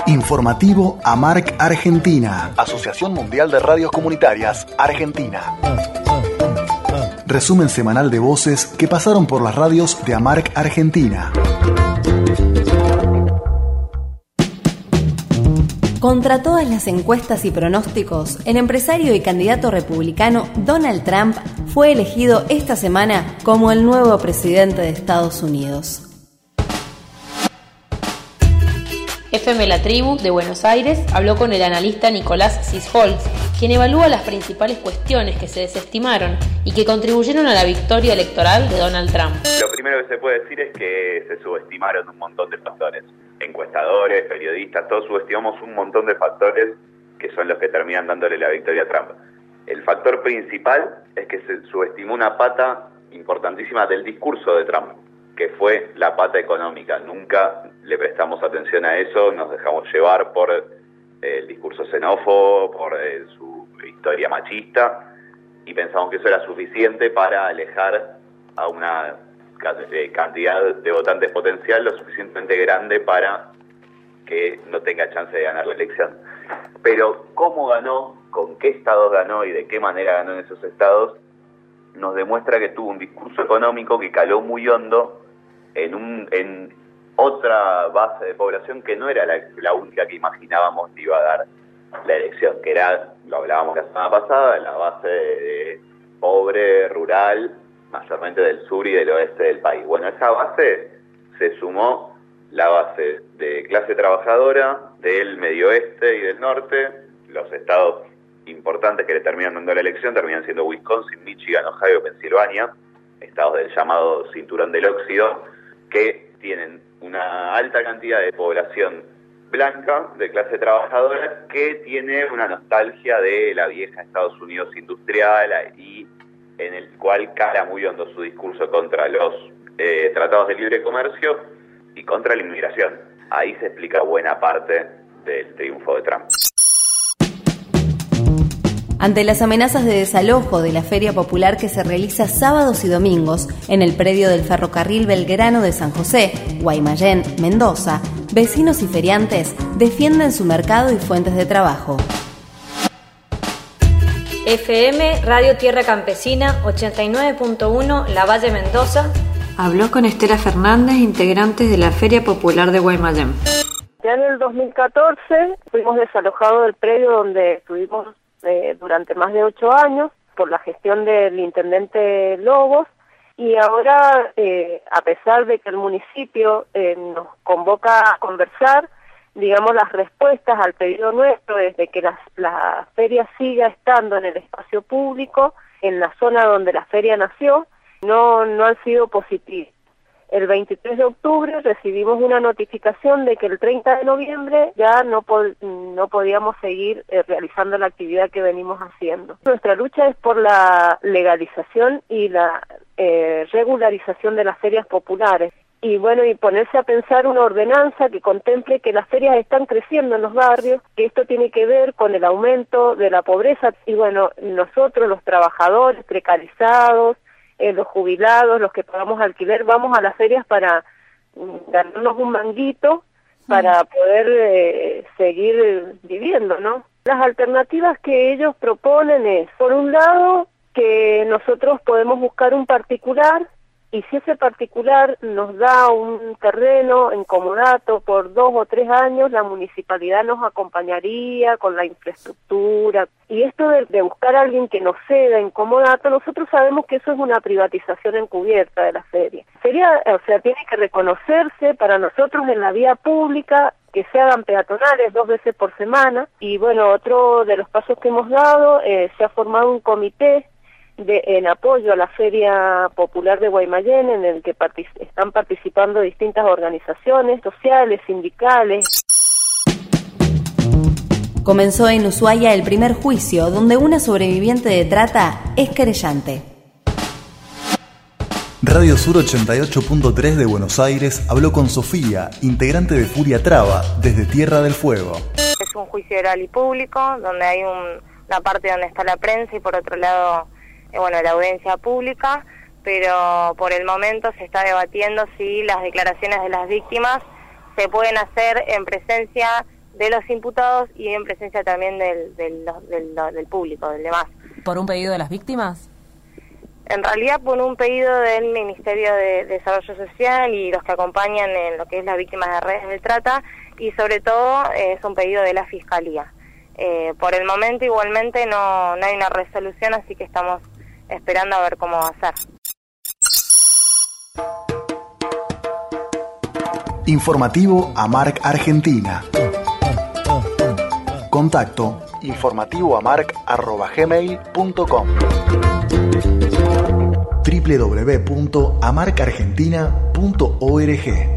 Informativo AMARC Argentina, Asociación Mundial de Radios Comunitarias Argentina. Resumen semanal de voces que pasaron por las radios de AMARC Argentina. Contra todas las encuestas y pronósticos, el empresario y candidato republicano Donald Trump fue elegido esta semana como el nuevo presidente de Estados Unidos. FM La Tribu de Buenos Aires habló con el analista Nicolás Sisholz, quien evalúa las principales cuestiones que se desestimaron y que contribuyeron a la victoria electoral de Donald Trump. Lo primero que se puede decir es que se subestimaron un montón de factores. Encuestadores, periodistas, todos subestimamos un montón de factores que son los que terminan dándole la victoria a Trump. El factor principal es que se subestimó una pata importantísima del discurso de Trump, que fue la pata económica. Nunca le prestamos atención a eso, nos dejamos llevar por el discurso xenófobo, por su historia machista, y pensamos que eso era suficiente para alejar a una cantidad de votantes potencial lo suficientemente grande para que no tenga chance de ganar la elección. Pero cómo ganó, con qué estados ganó y de qué manera ganó en esos estados, nos demuestra que tuvo un discurso económico que caló muy hondo en otra base de población que no era la única que imaginábamos que iba a dar la elección, que era, lo hablábamos la semana pasada, la base de pobre, rural, mayormente del sur y del oeste del país. Bueno, a esa base se sumó la base de clase trabajadora del medio oeste y del norte. Los estados importantes que le terminan dando la elección terminan siendo Wisconsin, Michigan, Ohio, Pensilvania, estados del llamado cinturón del óxido, que tienen una alta cantidad de población blanca, de clase trabajadora, que tiene una nostalgia de la vieja Estados Unidos industrial y en el cual cala muy hondo su discurso contra los tratados de libre comercio y contra la inmigración. Ahí se explica buena parte del triunfo de Trump. Ante las amenazas de desalojo de la Feria Popular que se realiza sábados y domingos en el predio del Ferrocarril Belgrano de San José, Guaymallén, Mendoza, vecinos y feriantes defienden su mercado y fuentes de trabajo. FM Radio Tierra Campesina 89.1 La Valle Mendoza. Habló con Estela Fernández, integrantes de la Feria Popular de Guaymallén. Ya en el 2014 fuimos desalojados del predio donde estuvimos durante más de 8 años por la gestión del intendente Lobos, y ahora, a pesar de que el municipio nos convoca a conversar, digamos, las respuestas al pedido nuestro es de que la feria siga estando en el espacio público, en la zona donde la feria nació, no han sido positivas. El 23 de octubre recibimos una notificación de que el 30 de noviembre ya no podíamos seguir realizando la actividad que venimos haciendo. Nuestra lucha es por la legalización y la regularización de las ferias populares. Y bueno, y ponerse a pensar una ordenanza que contemple que las ferias están creciendo en los barrios, que esto tiene que ver con el aumento de la pobreza. Y bueno, nosotros los trabajadores precarizados, los jubilados, los que pagamos alquiler, vamos a las ferias para ganarnos un manguito para poder seguir viviendo, ¿no? Las alternativas que ellos proponen es, por un lado, que nosotros podemos buscar un particular, y si ese particular nos da un terreno en comodato por 2 o 3 años, la municipalidad nos acompañaría con la infraestructura. Y esto de buscar a alguien que nos ceda en comodato, nosotros sabemos que eso es una privatización encubierta de la feria. Feria, o sea, tiene que reconocerse para nosotros en la vía pública, que se hagan peatonales 2 veces por semana. Y bueno, otro de los pasos que hemos dado, se ha formado un comité en apoyo a la Feria Popular de Guaymallén, en el que están participando distintas organizaciones sociales, sindicales. Comenzó en Ushuaia el primer juicio, donde una sobreviviente de trata es querellante. Radio Sur 88.3 de Buenos Aires habló con Sofía, integrante de Furia Traba, desde Tierra del Fuego. Es un juicio oral y público, donde hay una parte donde está la prensa y por otro lado la audiencia pública, pero por el momento se está debatiendo si las declaraciones de las víctimas se pueden hacer en presencia de los imputados y en presencia también del público, del demás. ¿Por un pedido de las víctimas? En realidad por un pedido del Ministerio de Desarrollo Social y los que acompañan en lo que es las víctimas de redes de trata, y sobre todo es un pedido de la Fiscalía. Por el momento igualmente no hay una resolución, así que estamos esperando a ver cómo va a ser. Informativo AMARC Argentina. Contacto informativoamarc@gmail.com. www.amarcargentina.org